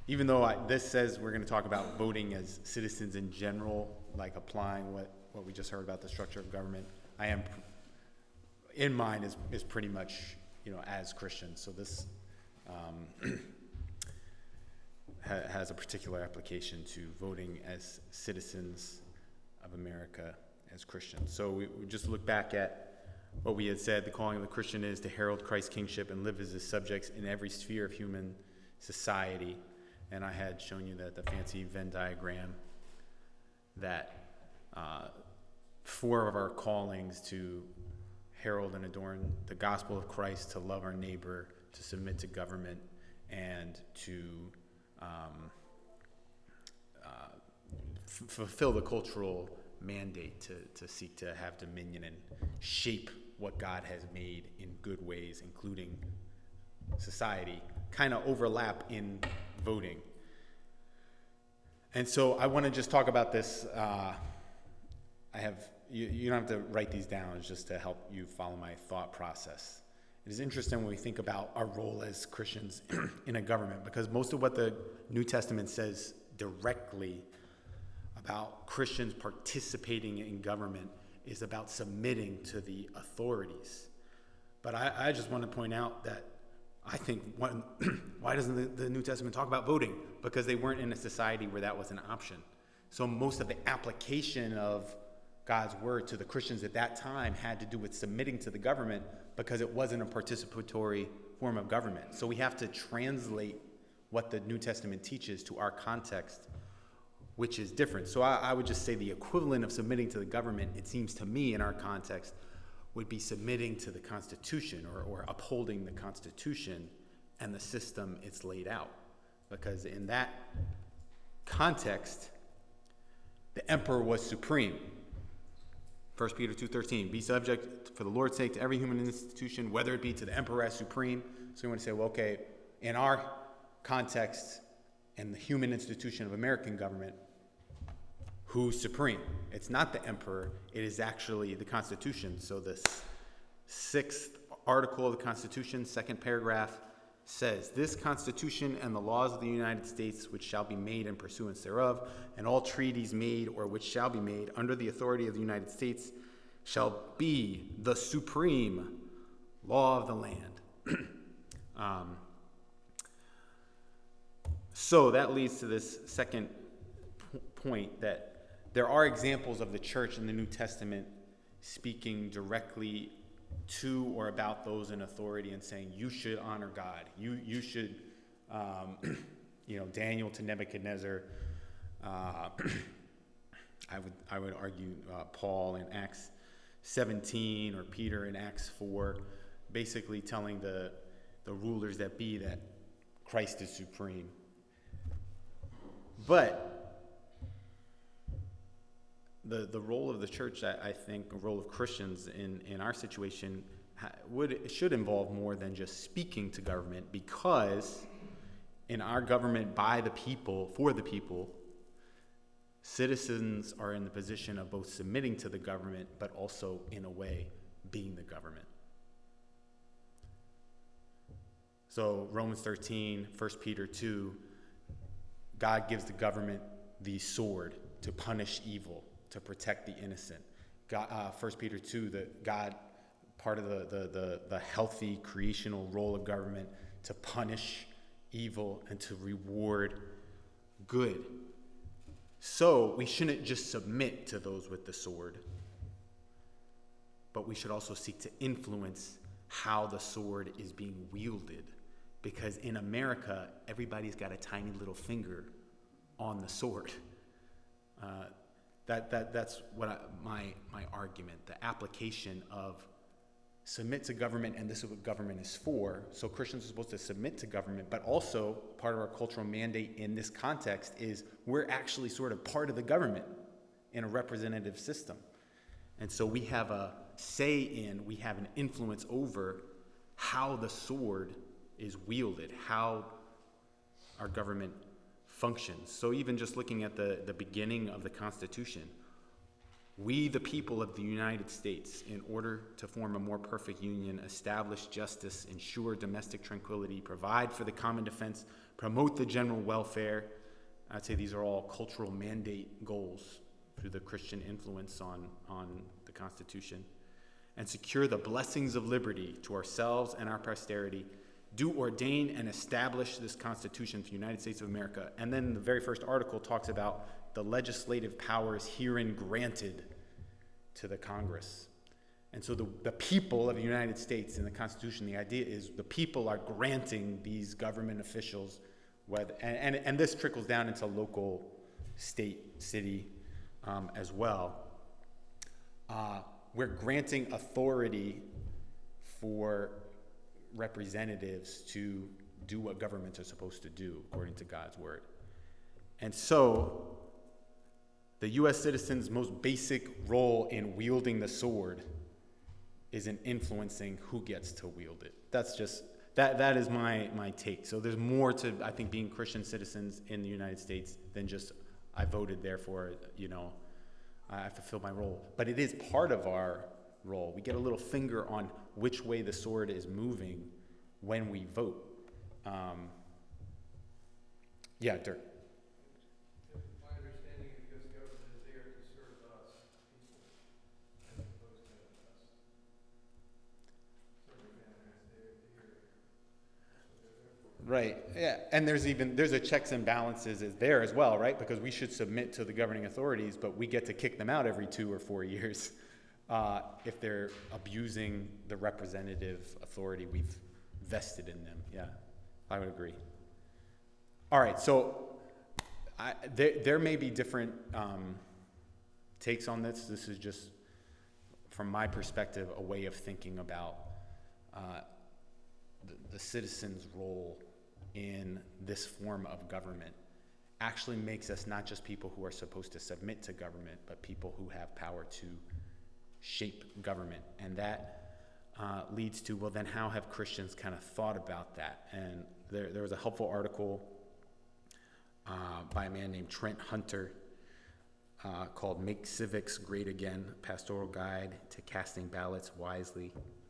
even though this says we're going to talk about voting as citizens in general, like applying what we just heard about the structure of government, I am in mind is pretty much, as Christians. So this has a particular application to voting as citizens of America as Christians. So we just look back at what we had said. The calling of the Christian is to herald Christ's kingship and live as his subjects in every sphere of human society. And I had shown you the fancy Venn diagram that 4 of our callings: to herald and adorn the gospel of Christ, to love our neighbor, to submit to government, and to fulfill the cultural mandate to seek to have dominion and shape what God has made in good ways, including society, kind of overlap in voting. And so I want to just talk about this. You don't have to write these down, it's just to help you follow my thought process. It is interesting when we think about our role as Christians in a government, because most of what the New Testament says directly about Christians participating in government is about submitting to the authorities. But I just want to point out that I think why doesn't the New Testament talk about voting? Because they weren't in a society where that was an option. So most of the application of God's word to the Christians at that time had to do with submitting to the government, because it wasn't a participatory form of government. So we have to translate what the New Testament teaches to our context, which is different. So I would just say the equivalent of submitting to the government, it seems to me in our context, would be submitting to the Constitution or upholding the Constitution and the system it's laid out. Because in that context, the emperor was supreme. 1 Peter 2:13, be subject for the Lord's sake to every human institution, whether it be to the emperor as supreme. So you want to say, well, okay, in our context and the human institution of American government, who's supreme? It's not the emperor, it is actually the Constitution. So the 6th article of the Constitution, 2nd paragraph, says, this Constitution and the laws of the United States which shall be made in pursuance thereof, and all treaties made or which shall be made under the authority of the United States shall be the supreme law of the land. So that leads to this second point, that there are examples of the church in the New Testament speaking directly to or about those in authority and saying, you should honor God. You should, Daniel to Nebuchadnezzar. I would argue Paul in Acts 17 or Peter in Acts 4, basically telling the rulers that be that Christ is supreme. But the role of the church, I think, the role of Christians in our situation should involve more than just speaking to government, because in our government, by the people, for the people, citizens are in the position of both submitting to the government, but also, in a way, being the government. So Romans 13, 1 Peter 2, God gives the government the sword to punish evil, to protect the innocent. 1 Peter 2, that God, part of the healthy creational role of government, to punish evil and to reward good. So we shouldn't just submit to those with the sword, but we should also seek to influence how the sword is being wielded. Because in America, everybody's got a tiny little finger on the sword. That's what my argument. The application of submit to government, and this is what government is for. So Christians are supposed to submit to government, but also part of our cultural mandate in this context is we're actually sort of part of the government in a representative system. And so we have a say in, we have an influence over how the sword is wielded, how our government functions. So even just looking at the beginning of the Constitution, we, the people of the United States, in order to form a more perfect union, establish justice, ensure domestic tranquility, provide for the common defense, promote the general welfare. I'd say these are all cultural mandate goals through the Christian influence on the Constitution. And secure the blessings of liberty to ourselves and our posterity. Do ordain and establish this Constitution for the United States of America. And then the very first article talks about the legislative powers herein granted to the Congress. And so the people of the United States in the Constitution, the idea is the people are granting these government officials, and this trickles down into local, state, city as well. We're granting authority for representatives to do what governments are supposed to do according to God's word. And so the U.S. citizen's most basic role in wielding the sword is in influencing who gets to wield it. That's just, that is my take. So there's more to, I think, being Christian citizens in the United States than just, I voted, therefore, I fulfill my role. But it is part of our role. We get a little finger on which way the sword is moving when we vote. Yeah, Dirk. My understanding is because government is there to serve us, people, as opposed to us. Serving them as they're here. That's what they're there for. Right, yeah, and there's a checks and balances is there as well, right? Because we should submit to the governing authorities, but we get to kick them out every 2 or 4 years if they're abusing the representative authority we've vested in them. Yeah, I would agree. All right, so there may be different takes on this. This is just, from my perspective, a way of thinking about the citizen's role in this form of government actually makes us not just people who are supposed to submit to government, but people who have power to shape government. And that leads to, well, then how have Christians kind of thought about that? And there was a helpful article by a man named Trent Hunter called Make Civics Great Again, Pastoral Guide to Casting Ballots Wisely.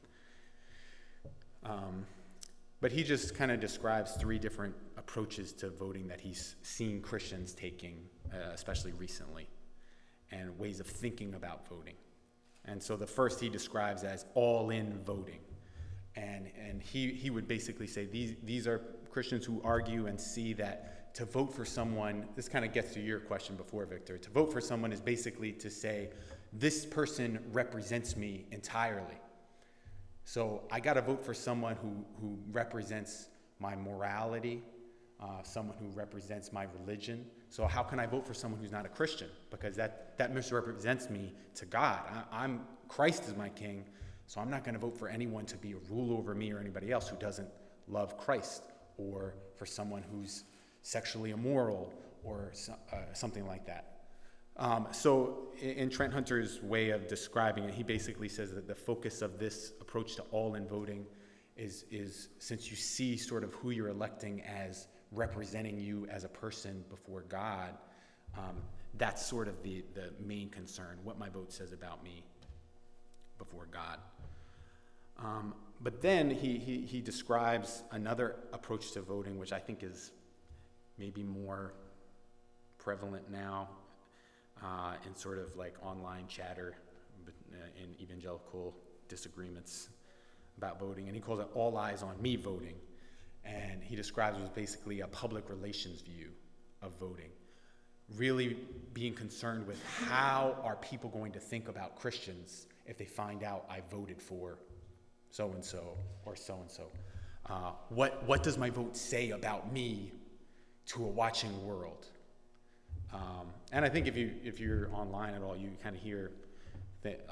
But he just kind of describes 3 different approaches to voting that he's seen Christians taking, especially recently, and ways of thinking about voting. And so the first he describes as all-in voting. And he would basically say these are Christians who argue and see that to vote for someone, this kind of gets to your question before, Victor, to vote for someone is basically to say, this person represents me entirely. So I got to vote for someone who represents my morality, someone who represents my religion. So how can I vote for someone who's not a Christian? Because that misrepresents me to God. Christ is my king, so I'm not going to vote for anyone to be a rule over me or anybody else who doesn't love Christ, or for someone who's sexually immoral or something like that. So in Trent Hunter's way of describing it, he basically says that the focus of this approach to all-in voting is since you see sort of who you're electing as representing you as a person before God, that's sort of the main concern, what my vote says about me before God. But then he describes another approach to voting, which I think is maybe more prevalent now, in sort of like online chatter in evangelical disagreements about voting, and he calls it all eyes on me voting. And he describes it as basically a public relations view of voting, really being concerned with how are people going to think about Christians if they find out I voted for so-and-so or so-and-so. What does my vote say about me to a watching world? And I think if you're online at all, you kind of hear that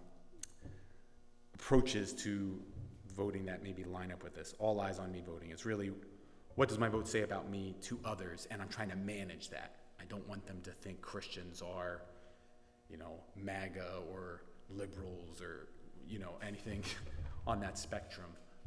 approaches to voting that maybe line up with this. All eyes on me voting. It's really, what does my vote say about me to others? And I'm trying to manage that. I don't want them to think Christians are, MAGA or liberals or, anything on that spectrum.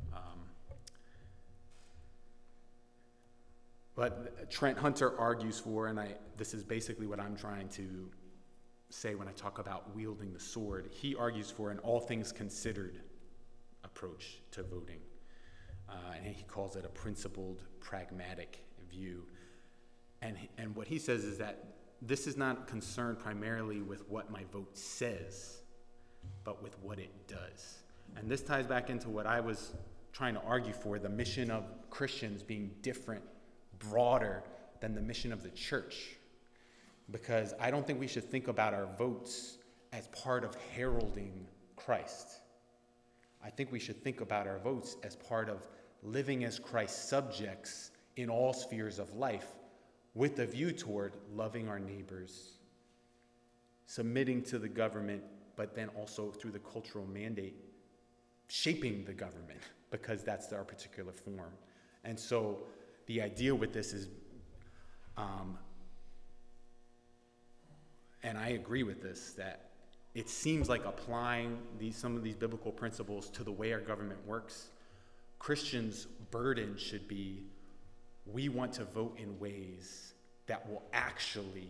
But Trent Hunter argues for, and this is basically what I'm trying to say when I talk about wielding the sword, he argues for an all things considered approach to voting. And he calls it a principled, pragmatic view. And what he says is that this is not concerned primarily with what my vote says, but with what it does. And this ties back into what I was trying to argue for, the mission of Christians being different, broader than the mission of the church. Because I don't think we should think about our votes as part of heralding Christ. I think we should think about our votes as part of living as Christ's subjects in all spheres of life, with a view toward loving our neighbors, submitting to the government, but then also through the cultural mandate, shaping the government, because that's our particular form. And so the idea with this is, and I agree with this, that it seems like applying some of these biblical principles to the way our government works, Christians' burden should be, we want to vote in ways that will actually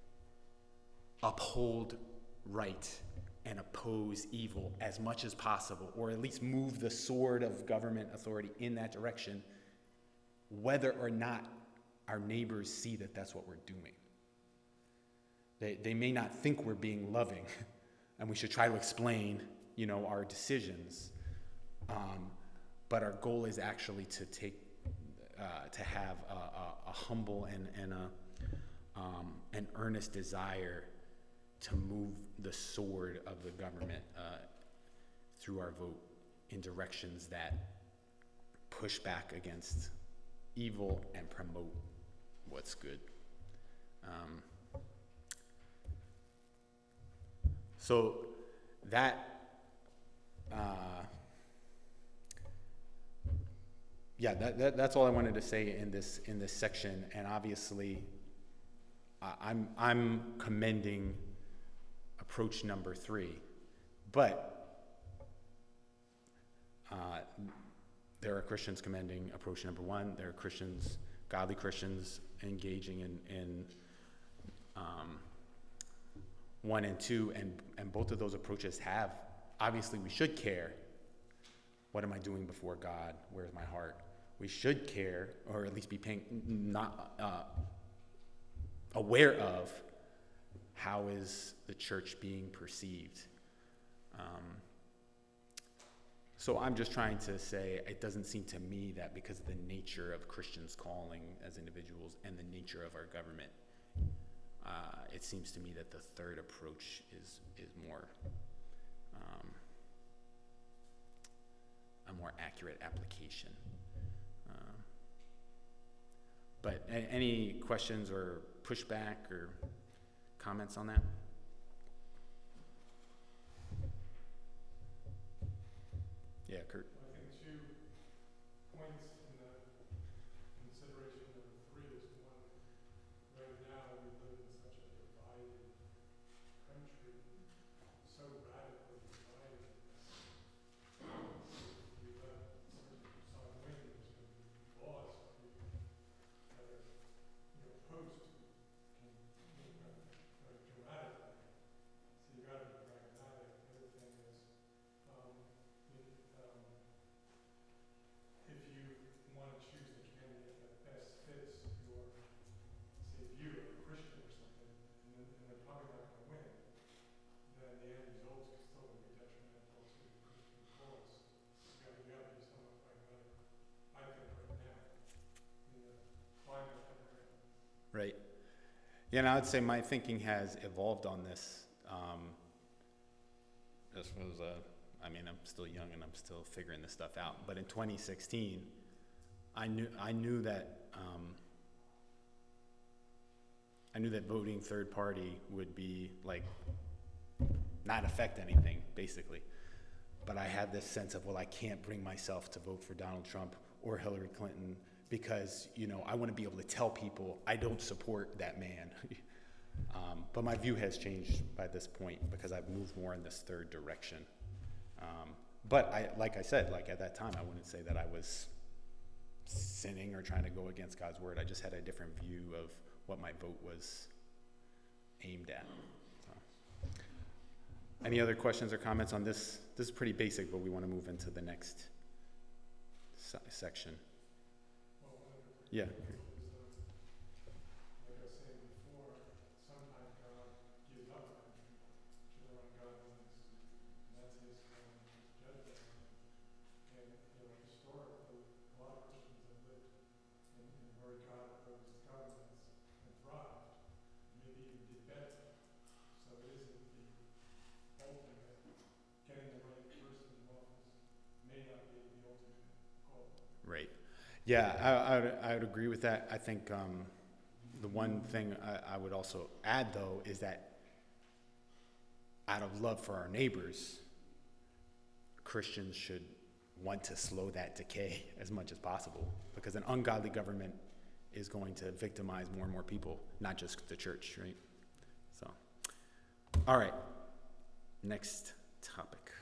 uphold right and oppose evil as much as possible, or at least move the sword of government authority in that direction, whether or not our neighbors see that that's what we're doing. They may not think we're being loving, and we should try to explain, our decisions. But our goal is actually to have a humble and an earnest desire to move the sword of the government through our vote in directions that push back against evil and promote what's good. So that, that's all I wanted to say in this section. And obviously, I'm commending approach number 3, but there are Christians commending approach number 1. There are Christians, godly Christians, engaging in 1 and 2, and both of those approaches have, obviously we should care. What am I doing before God? Where's my heart? We should care, or at least be aware of how is the church being perceived. So I'm just trying to say, it doesn't seem to me that because of the nature of Christians' calling as individuals and the nature of our government, it seems to me that the third approach is more a more accurate application. But any questions or pushback or comments on that? Yeah, Kurt. I think 2 points in the consideration number 3 is one, right now we live in such a divided country, so radically divided. If you let some win, there's going to be laws that are, opposed to dramatically. So you got to be pragmatic. The other thing is, if you want to choose the candidate that best fits your, say, view of a Christian or something, and they're probably not going to win, then the end result is still going to be detrimental to the Christian cause. You got to be somewhat pragmatic, I think, right now, in the climate that we're in. Right. Yeah, and I would say my thinking has evolved on this. This was I'm still young and I'm still figuring this stuff out. But in 2016, I knew that voting third party would be like not affect anything, basically. But I had this sense of, well, I can't bring myself to vote for Donald Trump or Hillary Clinton because, I want to be able to tell people I don't support that man. But my view has changed by this point because I've moved more in this third direction. But like I said, at that time, I wouldn't say that I was sinning or trying to go against God's word. I just had a different view of what my vote was aimed at. So. Any other questions or comments on this? This is pretty basic, but we want to move into the next section. Well, Yeah. is, not be the ultimate goal. Right. Yeah, I would agree with that. I think the one thing I would also add, though, is that out of love for our neighbors, Christians should want to slow that decay as much as possible, because an ungodly government is going to victimize more and more people, not just the church, right? So, all right, next topic.